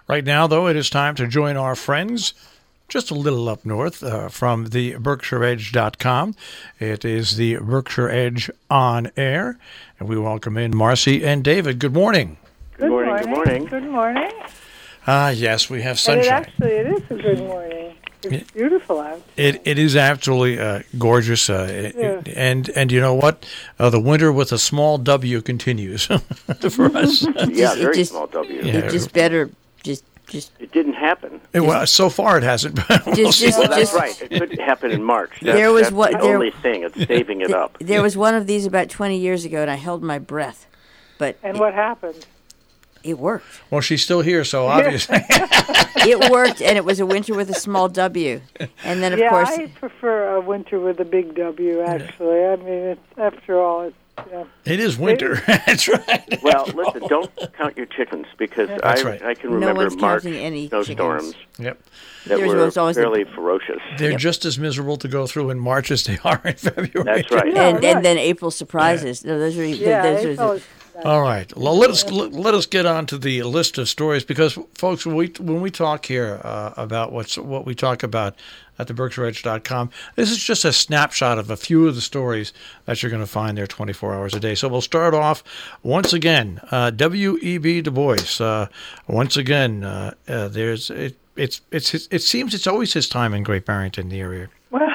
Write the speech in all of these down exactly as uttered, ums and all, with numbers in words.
Right now, though, it is time to join our friends just a little up north uh, from the Berkshire Edge dot com. It is the Berkshire Edge on air, and we welcome in Marcy and David. Good morning. Good morning. Good morning. Good morning. Ah, yes, we have sunshine. And it actually, it is a good morning. It's beautiful out. It it is absolutely uh, gorgeous, uh, it, Yeah. and and you know what? Uh, the winter with a small W continues for us. Yeah, It very just- small W. Yeah. It just better, just, just, It didn't happen. It- well, so far it hasn't. We'll Just- see. just- Well, that's just- right. It could happen in March. That's, There was that's what- the there- only thing. It's saving it up. there was one of these about twenty years ago, and I held my breath, but And it, what happened? it worked. Well, she's still here, so obviously. It worked, and it was a winter with a small W. And then, of yeah, course, I prefer a winter with a big W, actually. I mean, it's, after all, it's, you know, It is winter. That's right. Well, listen, don't count your chickens because That's I, right. I can No remember one's March counting any snowstorms Yep. that There's were always- always a- fairly ferocious. They're Yep. just as miserable to go through in March as they are in February. That's right. Yeah, and, right. and then April surprises. No, those are, yeah, those are, it's always, All right. Well, let us let, let us get on to the list of stories because, folks, when we when we talk here uh, about what's what we talk about at the Berkshire Edge dot com, this is just a snapshot of a few of the stories that you're going to find there twenty-four hours a day. So we'll start off once again. Uh, W E B Du Bois. Uh, once again, uh, uh, there's it. It's it's his, it seems it's always his time in Great Barrington, the area. well,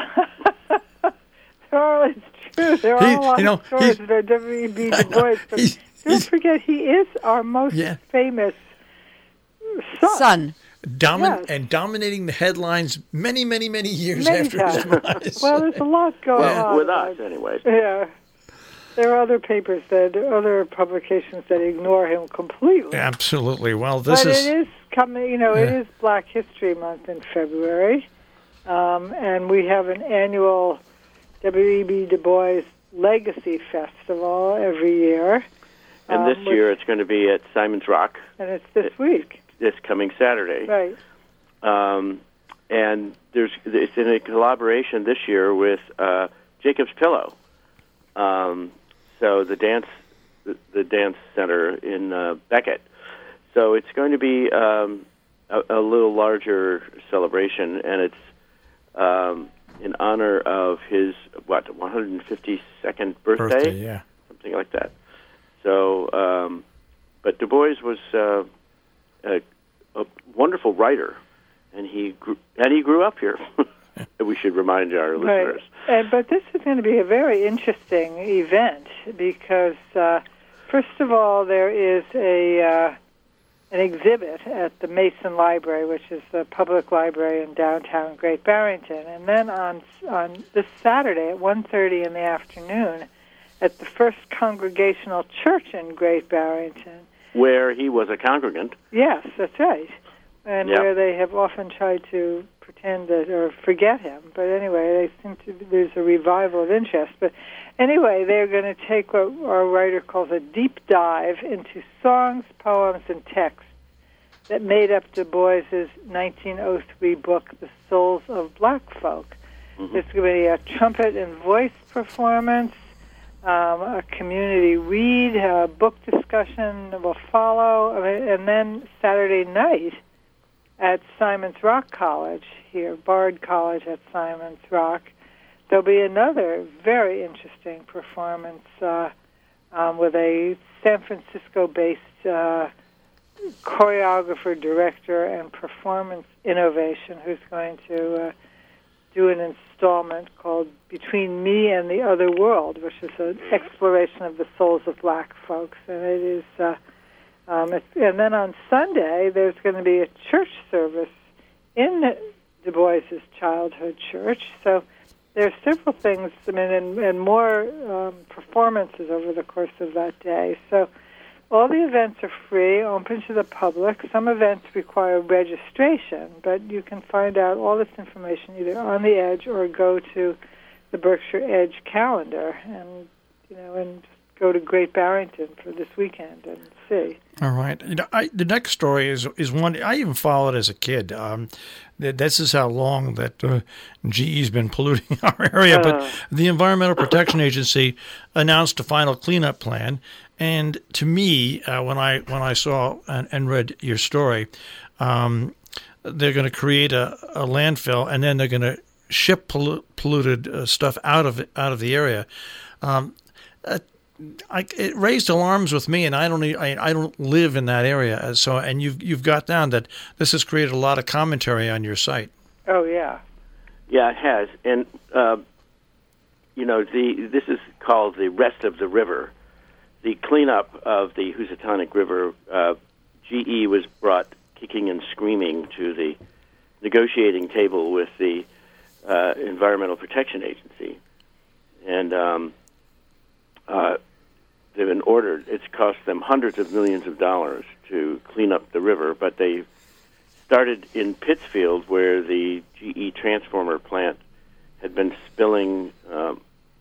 Charles, it's true. There are He- a lot you know, of stories he's- about W E B Du Bois, but He's- don't he's- forget he is our most Yeah. famous son. sun. Domin- Yes. and dominating the headlines many, many, many years Many after his times. demise. Well, there's a lot going Well, on. with us, anyways. Yeah. There are other papers that, other publications that ignore him completely. Absolutely. Well, this but is. it is coming, you know, it Yeah. is Black History Month in February. Um, and we have an annual W E B Du Bois Legacy Festival every year. And this um, year which- it's going to be at Simon's Rock And it's this week. this coming Saturday. Right. Um, and there's it's in a collaboration this year with uh, Jacob's Pillow. Um, so the dance the, the dance center in uh, Beckett. So it's going to be um, a, a little larger celebration, and it's um, in honor of his what one hundred fifty-second birthday, Birthday, yeah. something like that. So, um, but Du Bois was uh, a, a wonderful writer, and he grew, and he grew up here. We should remind our Right. listeners. Uh, but this is going to be a very interesting event because, uh, first of all, there is a uh, an exhibit at the Mason Library, which is the public library in downtown Great Barrington, and then on on this Saturday at one thirty in the afternoon, at the First Congregational Church in Great Barrington. Where he was a congregant. Yes, that's right. And Yeah. where they have often tried to pretend that or forget him. But anyway, they seem to there's a revival of interest. But anyway, they're going to take what our writer calls a deep dive into songs, poems, and texts that made up Du Bois's nineteen oh three book, The Souls of Black Folk. Mhm. There's going to be a trumpet and voice performance, um, a community read, a book discussion will follow, I mean, and then Saturday night at Simon's Rock College here, Bard College at Simon's Rock, there'll be another very interesting performance uh, um, with a San Francisco-based uh, choreographer, director, and performance innovation who's going to uh, do an installment called Between Me and the Other World, which is an exploration of the souls of black folks. And it is, uh, um, it's, and then on Sunday, there's going to be a church service in Du Bois's childhood church. So there are several things, I mean, and, and more um, performances over the course of that day. So all the events are free, open to the public. Some events require registration, but you can find out all this information either on the Edge or go to the Berkshire Edge calendar and, you know, and just go to Great Barrington for this weekend and see. All right. You know, I, the next story is is one I even followed as a kid. Um, th- this is how long that uh, G E's been polluting our area. Uh. But the Environmental Protection Agency announced a final cleanup plan, And to me, uh, when I when I saw and, and read your story, um, they're going to create a, a landfill, and then they're going to ship pollu- polluted uh, stuff out of out of the area. Um, uh, I, it raised alarms with me, and I don't I, I don't live in that area. So, and you've you've got down that this has created a lot of commentary on your site. Oh yeah, yeah, it has, and uh, you know the this is called the rest of the river. The cleanup of the Housatonic River, uh, G E was brought kicking and screaming to the negotiating table with the uh, Environmental Protection Agency, and um, uh, they've been ordered. It's cost them hundreds of millions of dollars to clean up the river, but they started in Pittsfield, where the G E transformer plant had been spilling um,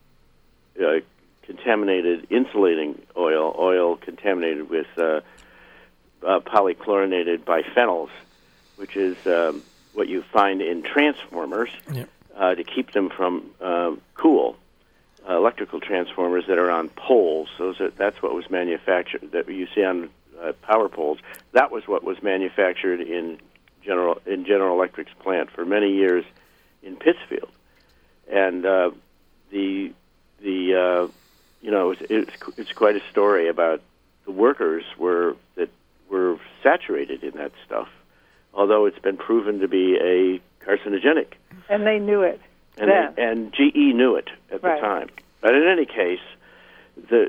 uh, contaminated insulating oil, oil contaminated with uh, uh, polychlorinated biphenyls, which is um, what you find in transformers Yep. uh, to keep them from um, cool. Uh, electrical transformers that are on poles. Those are, that's what was manufactured, that you see on uh, power poles. That was what was manufactured in General in General Electric's plant for many years in Pittsfield. And uh, the the uh, you know it's, it's it's quite a story about the workers were that were saturated in that stuff, although it's been proven to be a carcinogenic. and they knew it. And, then. they, and G E knew it at Right. the time. But in any case, the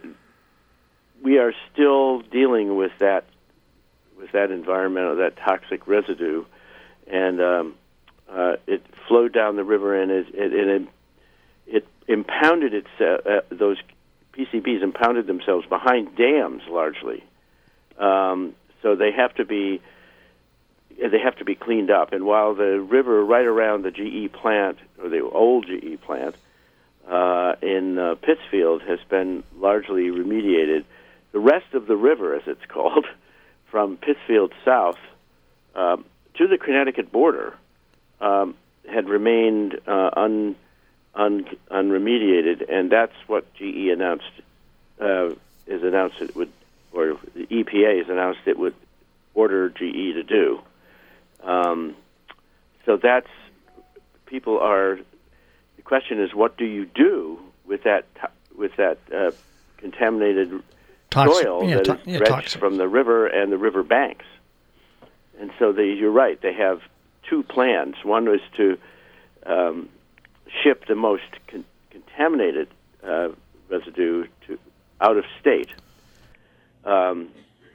we are still dealing with that with that environmental, that toxic residue, and um, uh, it flowed down the river, and it it, it, it impounded itself. Uh, those P C Bs impounded themselves behind dams largely, um, so they have to be. They have to be cleaned up. And while the river right around the G E plant, or the old G E plant, uh, in uh, Pittsfield has been largely remediated, the rest of the river, as it's called, from Pittsfield south um, to the Connecticut border, um, had remained uh, un, un, unremediated, and that's what G E announced, uh, is announced it would, or the E P A has announced it would order G E to do. Um, so that's, people are, the question is, what do you do with that with that uh, contaminated Toxic, soil yeah, that to, is yeah, dredged toxic. from the river and the river banks? And so they, you're right, they have two plans. One was to um, ship the most con- contaminated uh, residue to out of state. Um,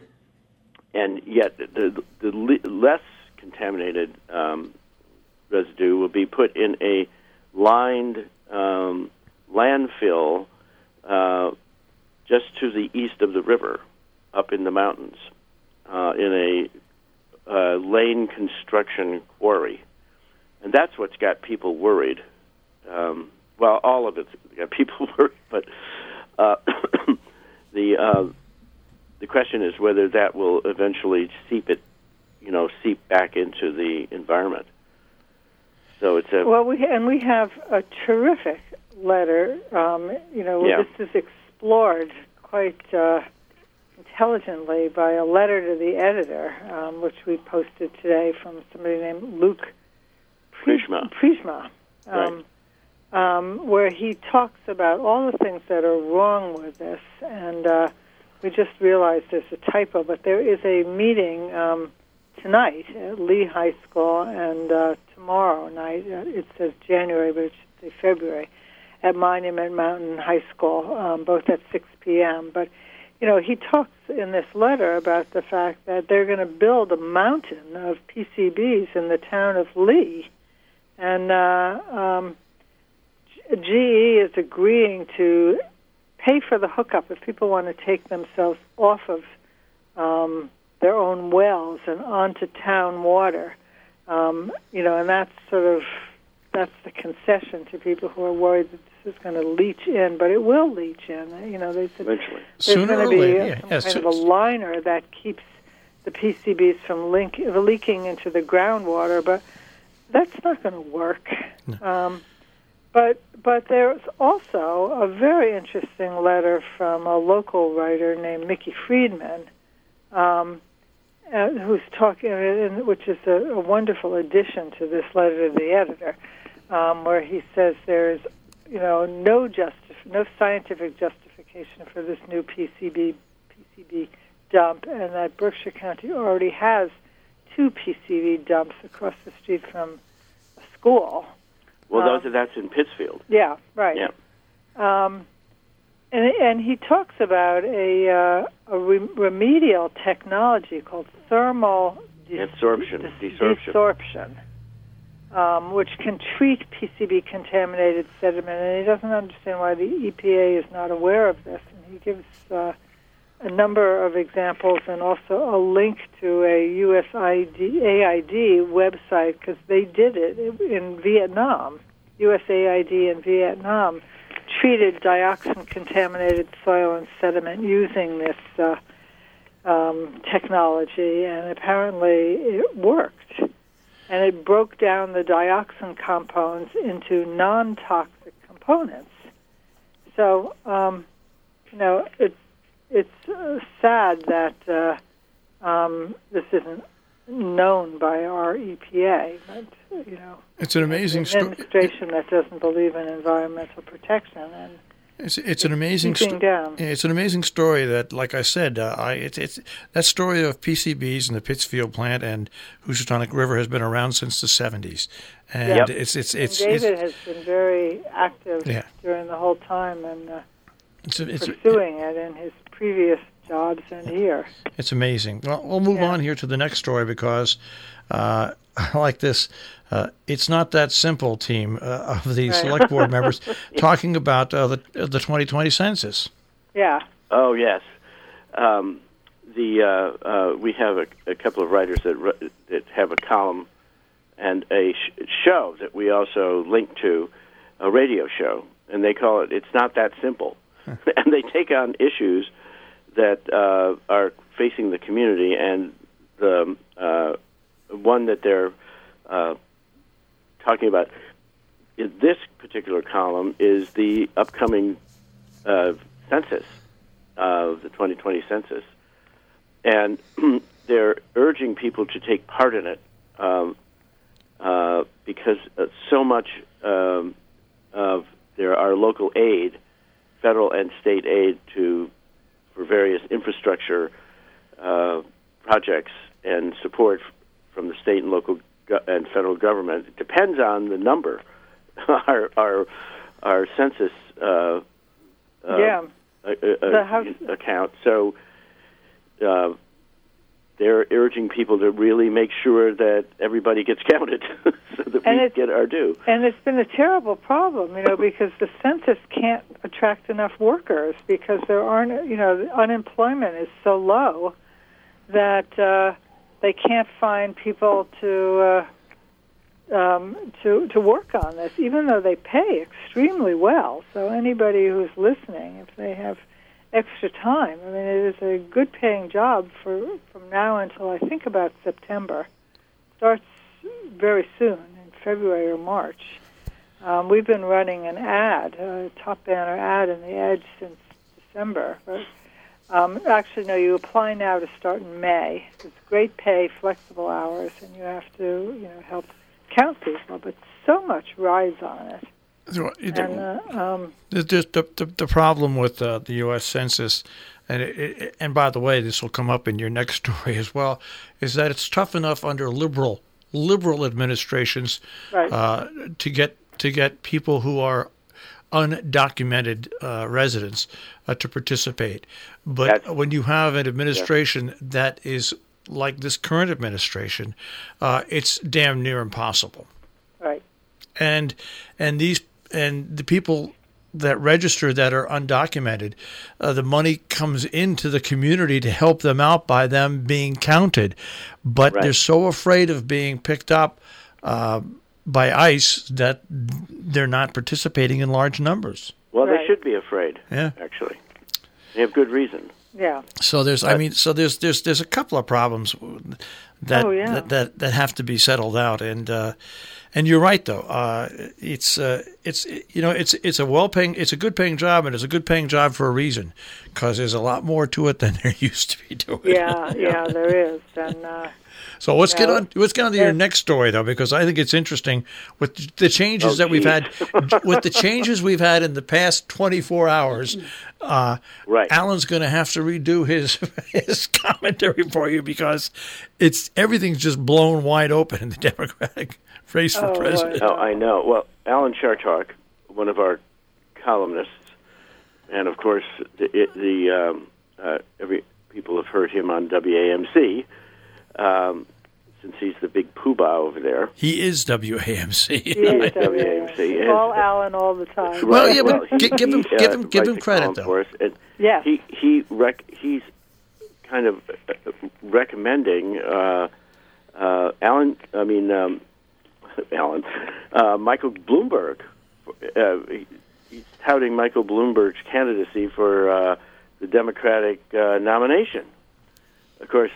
and yet the, the le- less contaminated um, residue will be put in a lined um, landfill uh, just to the east of the river, up in the mountains, uh, in a uh, lane construction quarry. And that's what's got people worried. Um, well, all of it's got people worried, but uh, the uh, the question is whether that will eventually seep it, you know, seep back into the environment. So it's a Well, we and we have a terrific letter. Um, you know, Yeah. this is explored quite uh, intelligently by a letter to the editor, um, which we posted today from somebody named Luke Pri- Prishma. Prishma, um, um, where he talks about all the things that are wrong with this, and uh, we just realized there's a typo, but there is a meeting um, tonight at Lee High School, and uh, tomorrow night, uh, it says January, but it should say February, at Monument Mountain High School, um, both at six p.m. But, you know, he talks in this letter about the fact that they're going to build a mountain of P C Bs in the town of Lee, and uh, um, G E is agreeing to pay for the hookup if people want to take themselves off of um, their own wells and onto town water. Um, you know, and that's sort of, that's the concession to people who are worried that this is going to leach in, but it will leach in. You know, they said eventually. there's Sooner going or to be later, a, yeah, some yes, kind of a it's- liner that keeps the P C Bs from link, leaking into the groundwater, but that's not going to work. No. Um, But but there's also a very interesting letter from a local writer named Mickey Friedman, um, uh, who's talking, uh, which is a, a wonderful addition to this letter to the editor, um, where he says there's, you know, no justif- no scientific justification for this new P C B P C B dump, and that Berkshire County already has two P C B dumps across the street from a school. Well, um, those that's in Pittsfield. Yeah, right. Yeah. Um, and and he talks about a uh, a re- remedial technology called thermal de- Absorption, de- desorption. desorption, um, which can treat P C B contaminated sediment. And he doesn't understand why the E P A is not aware of this. And he gives uh, a number of examples and also a link to a U S A I D website, because they did it in Vietnam. U S A I D in Vietnam treated dioxin-contaminated soil and sediment using this uh, um, technology, and apparently it worked. And it broke down the dioxin compounds into non-toxic components. So, um, you know, it, it's uh, sad that uh, um, this isn't known by our E P A, but, you know, it's an amazing an story. administration that doesn't believe in environmental protection, and It's it's an amazing keeping sto- down. It's an amazing story that, like I said, uh, I it's it's that story of P C Bs and the Pittsfield plant and Housatonic River has been around since the seventies, and Yep. it's it's it's, and it's, David has been very active Yeah. during the whole time and uh, it's, it's, pursuing it in his previous jobs and here. It's amazing. Well, we'll move Yeah. on here to the next story because uh, I like this. Uh, it's not that simple, team uh, of the Right. select board members talking about uh, the the twenty twenty census. Yeah. Oh yes, um, the uh, uh, we have a, a couple of writers that ri- that have a column and a sh- show that we also link to, a radio show, and they call it "It's Not That Simple," and they take on issues that uh, are facing the community, and the uh, one that they're uh, talking about in this particular column is the upcoming uh, census, uh, the twenty twenty census, and they're urging people to take part in it um, uh, because uh, so much um, of there are local aid, federal and state aid to for various infrastructure uh, projects and support from the state and local go- and federal government. It depends on the number. our our our census uh, uh, Yeah. a, a, The house- account. So uh, they're urging people to really make sure that everybody gets counted, so that And we it's- get our due. And it's been a terrible problem, you know, because the census can't attract enough workers because there aren't, you know, the unemployment is so low that uh, they can't find people to uh, um, to to work on this, even though they pay extremely well. So anybody who's listening, if they have extra time, I mean, it is a good-paying job for from now until I think about September. Starts very soon, in February or March. Um, we've been running an ad, a top banner ad in the Edge since December. But, um, actually, no, you apply now to start in May. It's great pay, flexible hours, and you have to, you know, help count people. But so much rides on it. So, it- And uh, um, the, the, the, the problem with uh, the U S Census, and it, it, and by the way, this will come up in your next story as well, is that it's tough enough under liberal liberal administrations Right. uh, to get to get people who are undocumented uh, residents uh, to participate. But That's- when you have an administration that is like this current administration, uh, it's damn near impossible. right. And and these and the people that register that are undocumented, uh, the money comes into the community to help them out by them being counted, but Right. they're so afraid of being picked up uh, by ICE that they're not participating in large numbers. Well, Right. they should be afraid, Yeah. actually. They have good reason. Yeah. So there's, I mean, so there's there's there's a couple of problems that Oh, yeah. that, that that have to be settled out, and uh, and you're right though. Uh, it's uh, it's you know it's it's a well paying, it's a good paying job, and it's a good paying job for a reason, because there's a lot more to it than there used to be to it. Yeah, yeah, there is. And uh, So let's get No. on. Let's get on to your Yeah. next story, though, because I think it's interesting with the changes Oh, that we've geez. had. With the changes we've had in the past twenty-four hours, uh, Right. Alan's going to have to redo his his commentary for you, because it's everything's just blown wide open in the Democratic race for Oh, president. Oh, I know. Well, Alan Chartok, one of our columnists, and of course, the, it, the um, uh, every people have heard him on W A M C, um, since he's the big poobah over there. He is W A M C. he is W A M C. All Alan all the time. Well, yeah, but he- gi- give him- he, give uh, him- give him writes a credit, column though. For us, and Yes. he he rec- he's kind of uh, recommending uh, uh, Alan. I mean, um, Alan, uh, Michael Bloomberg. Uh, he, he's touting Michael Bloomberg's candidacy for uh, the Democratic uh, nomination. Of course,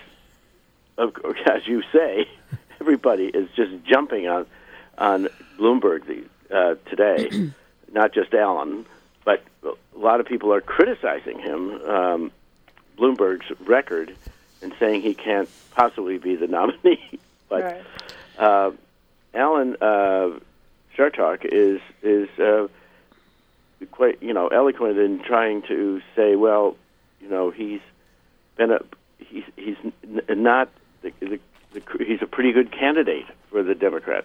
of course, as you say, everybody is just jumping on on Bloomberg the, uh, today. Not just Alan, but a lot of people are criticizing him, um, Bloomberg's record, and saying he can't possibly be the nominee. But Right. uh, Alan uh, Chartok is is uh, quite you know eloquent in trying to say, well, you know, he's been a he's he's n- not the, the, the he's a pretty good candidate for the Democrats.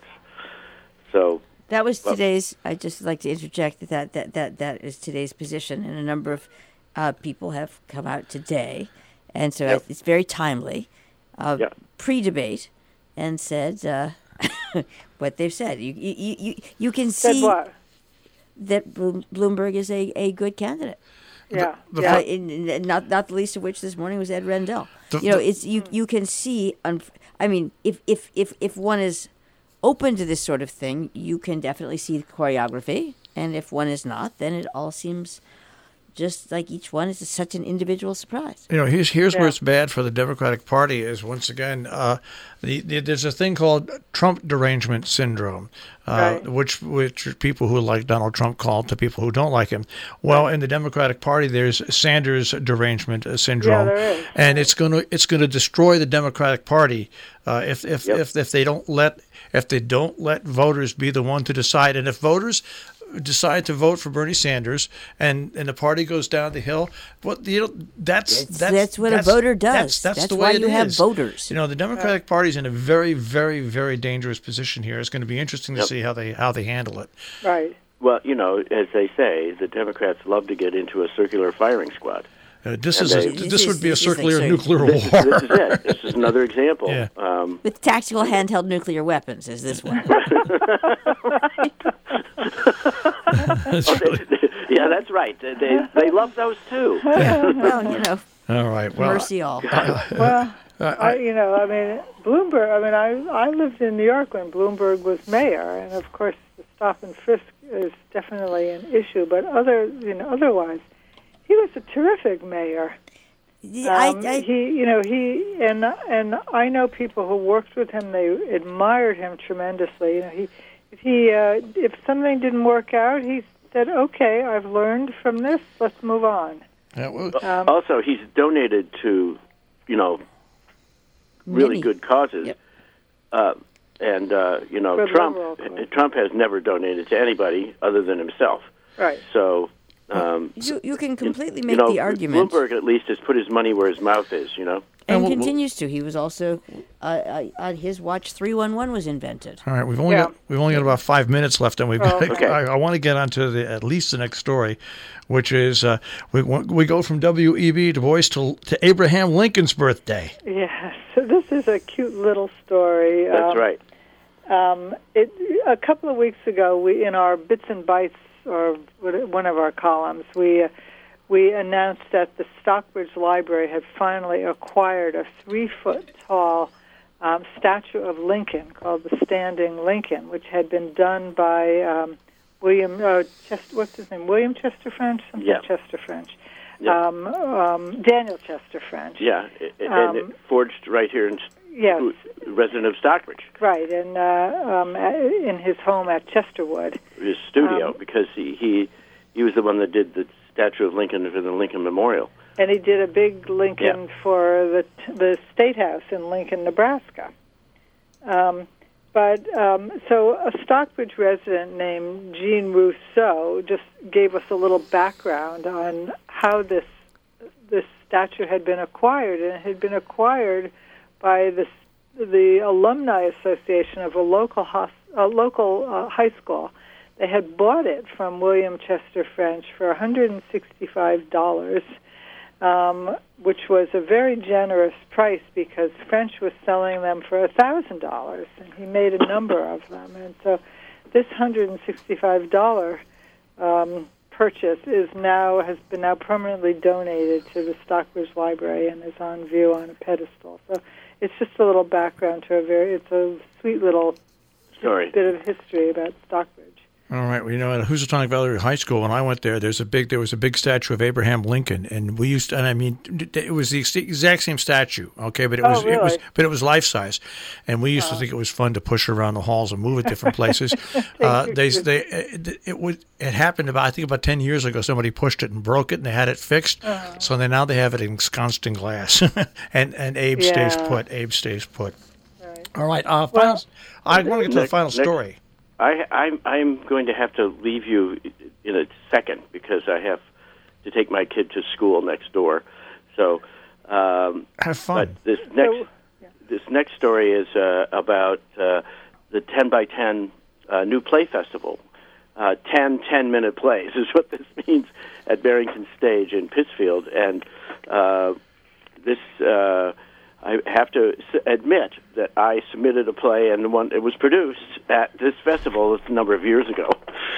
So. That was Well- today's. I'd just like to interject that that, that, that, that is today's position, and a number of uh, people have come out today, and so Yep. it's very timely, uh, Yeah. pre-debate, and said uh, what they've said. You you, you, you can Said see what? that Bloom, Bloomberg is a, a good candidate. Yeah. The yeah. Uh, in, in- not not the least of which this morning was Ed Rendell. The- you know, the- it's you you can see. Un- I mean, if if if if one is open to this sort of thing, you can definitely see the choreography, and if one is not, then it all seems just like each one is such an individual surprise. You know, here's here's where Yeah. it's bad for the Democratic Party is once again, uh, the, the, there's a thing called Trump derangement syndrome, uh, Right. which which people who like Donald Trump call to people who don't like him. Well, in the Democratic Party, there's Sanders derangement uh, syndrome, Yeah, there is. and it's going to it's going to destroy the Democratic Party uh, if if, Yep. if if they don't let if they don't let voters be the one to decide, and if voters decide to vote for Bernie Sanders and, and the party goes down the hill, well, you know, that's That's- that's, that's what a voter does. That's, that's, That's the why way it you have is. voters. You know, the Democratic Party is in a very, very, very dangerous position here. It's going to be interesting to Yep. see how they how they handle it. Right. Well, you know, as they say, the Democrats love to get into a circular firing squad. Uh, this And is a, they- this, This is- would be a this is like circular saying- nuclear This, war. this is it. This is another example. Yeah. Um, With tactical handheld nuclear weapons, is this one? That's really- yeah, that's right. They they, they love those too. Well, you know, all right. Well, mercy all. Well, I- I, you know, I mean, Bloomberg. I mean, I I lived in New York when Bloomberg was mayor, and of course, the stop and frisk is definitely an issue. But other, you know, otherwise, he was a terrific mayor. I, Um, I, he, you know, he and and I know people who worked with him. They admired him tremendously. You know, he if he uh, if something didn't work out, he said, "Okay, I've learned from this. Let's move on." yeah, well, Um, Also, he's donated to, you know, really Many. good causes. Yep. Uh, and uh, you know, Good Trump liberal cause. Trump has never donated to anybody other than himself. Right. So. Um, you, you can completely you make know, the argument. Bloomberg at least has put his money where his mouth is. You know. And And we'll- continues to. He was also uh, uh, on his watch. Three one one was invented. all right. We've only Yeah. got we've only got about five minutes left, and we've Oh, got, okay. I, I want to get on to the, at least the next story, which is uh, we we go from W E B Du Bois to to Abraham Lincoln's birthday. Yeah. So this is a cute little story. That's Um, right. Um, it, a couple of weeks ago, we in our Bits and Bites, or one of our columns, we uh, we announced that the Stockbridge Library had finally acquired a three-foot-tall um, statue of Lincoln called the Standing Lincoln, which had been done by um, William. Uh, Chester, what's his name? William Chester French. Something Yeah. Chester French. Yep. Um, um, Daniel Chester French. Yeah, and Um, it forged right here in Yes. resident of Stockbridge. Right, and uh, um, in his home at Chesterwood. His studio, Um, because he, he he was the one that did the statue of Lincoln for the Lincoln Memorial. And he did a big Lincoln Yeah. for the the State House in Lincoln, Nebraska. Um, but um, so a Stockbridge resident named Jean Rousseau just gave us a little background on how this this statue had been acquired, and it had been acquired by the the alumni association of a local hos, a local uh, high school. They had bought it from William Chester French for one hundred sixty-five dollars. Um, which was a very generous price because French was selling them for one thousand dollars, and he made a number of them. And so this one hundred sixty-five dollars um, purchase is now has been now permanently donated to the Stockbridge Library and is on view on a pedestal. So it's just a little background to a very, it's a sweet little Story. bit of history about Stockbridge. All right. Well, you know, at Housatonic Valley High School, when I went there, there's a big, there was a big statue of Abraham Lincoln, and we used to, and I mean, it was the exact same statue, okay, but it Oh, was, it was, really? but it was life size, and we used to think it was fun to push around the halls and move it different places. uh, they, they, it, it would, it happened about, I think about ten years ago. Somebody pushed it and broke it, and they had it fixed. Uh-huh. So they now they have it ensconced in glass, and and Abe Yeah. stays put. Abe stays put. Right. All right. Uh, final, I want to get to the Nick- final Nick- story. I, I'm I'm going to have to leave you in a second because I have to take my kid to school next door. So, um, Have fun. but this next So, yeah. this next story is uh, about uh, the ten by ten uh, new play festival. Uh, ten ten-minute plays is what this means at Barrington Stage in Pittsfield, and uh, this. Uh, I have to s- admit that I submitted a play, and one it was produced at this festival a number of years ago.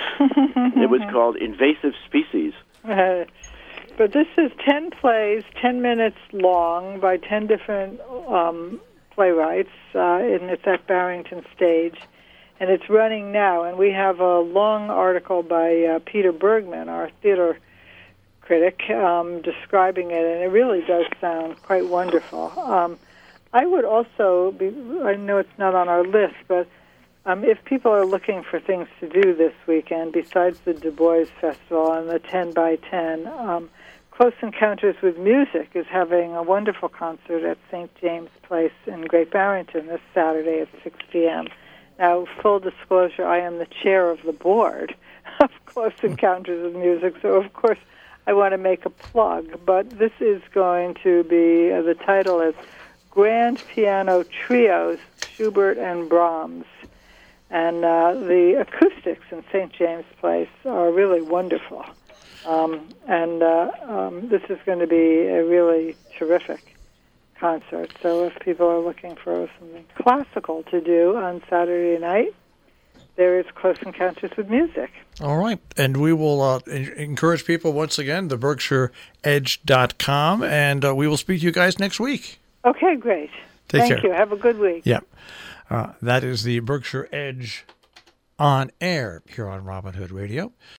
It was called Invasive Species. Uh, but this is ten plays, ten minutes long by ten different um, playwrights, uh, and it's at Barrington Stage. And it's running now, and we have a long article by uh, Peter Bergman, our theater critic, um, describing it, and it really does sound quite wonderful. Um, I would also be, I know it's not on our list, but um, if people are looking for things to do this weekend, besides the Du Bois Festival and the ten by ten, um, Close Encounters with Music is having a wonderful concert at Saint James Place in Great Barrington this Saturday at six p.m. Now, full disclosure, I am the chair of the board of Close Encounters with Music, so of course I want to make a plug, but this is going to be, uh, the title is Grand Piano Trios, Schubert and Brahms. And uh, the acoustics in Saint James Place are really wonderful. Um, and uh, um, this is going to be a really terrific concert. So if people are looking for something classical to do on Saturday night, there is Close Encounters with Music. All right. And we will uh, en- encourage people once again, the berkshire edge dot com, and uh, we will speak to you guys next week. Okay, great. Take Thank care. you. Have a good week. Yep. Uh, that is the Berkshire Edge on air here on Robin Hood Radio.